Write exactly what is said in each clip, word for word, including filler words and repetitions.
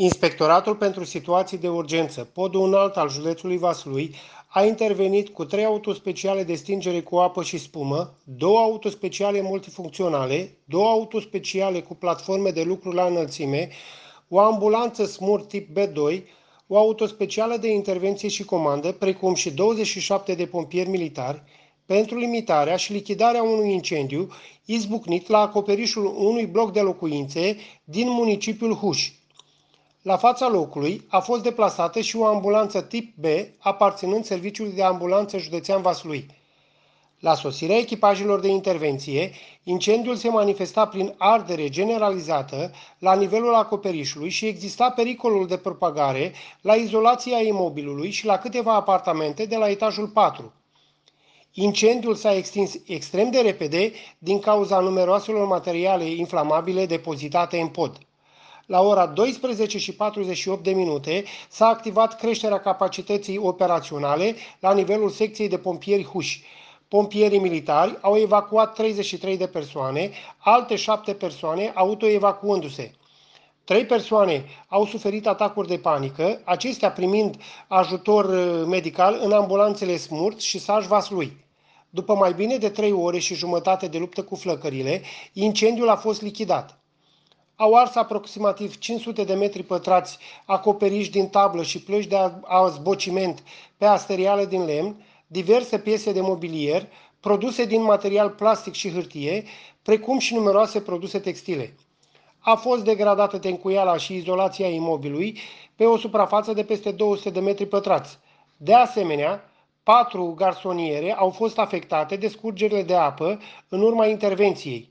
Inspectoratul pentru situații de urgență, podul înalt al județului Vaslui, a intervenit cu trei autospeciale de stingere cu apă și spumă, două autospeciale multifuncționale, două autospeciale cu platforme de lucru la înălțime, o ambulanță SMUR tip B doi, o autospecială de intervenție și comandă, precum și douăzeci și șapte de pompieri militari, pentru limitarea și lichidarea unui incendiu izbucnit la acoperișul unui bloc de locuințe din municipiul Huș. La fața locului a fost deplasată și o ambulanță tip B, aparținând Serviciului de Ambulanță Județean Vaslui. La sosirea echipajelor de intervenție, incendiul se manifesta prin ardere generalizată la nivelul acoperișului și exista pericolul de propagare la izolația imobilului și la câteva apartamente de la etajul patru. Incendiul s-a extins extrem de repede din cauza numeroaselor materiale inflamabile depozitate în pod. La ora douăsprezece și patruzeci și opt de minute s-a activat creșterea capacității operaționale la nivelul secției de pompieri Huș. Pompierii militari au evacuat treizeci și trei de persoane, alte șapte persoane autoevacuându-se. Trei persoane au suferit atacuri de panică, acestea primind ajutor medical în ambulanțele SMUR și Saj Vaslui. După mai bine de trei ore și jumătate de luptă cu flăcările, incendiul a fost lichidat. Au ars aproximativ cinci sute de metri pătrați acoperiși din tablă și plăci de azbociment pe asteriale din lemn, diverse piese de mobilier, produse din material plastic și hârtie, precum și numeroase produse textile. A fost degradată tencuiala și izolația imobilului pe o suprafață de peste două sute de metri pătrați. De asemenea, patru garsoniere au fost afectate de scurgerile de apă în urma intervenției.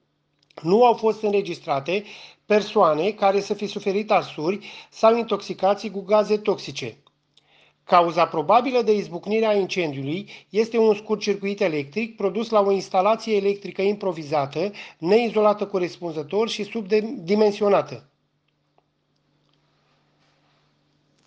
Nu au fost înregistrate persoane care să fi suferit arsuri sau intoxicații cu gaze toxice. Cauza probabilă de izbucnire a incendiului este un scurt-circuit electric produs la o instalație electrică improvizată, neizolată corespunzător și subdimensionată.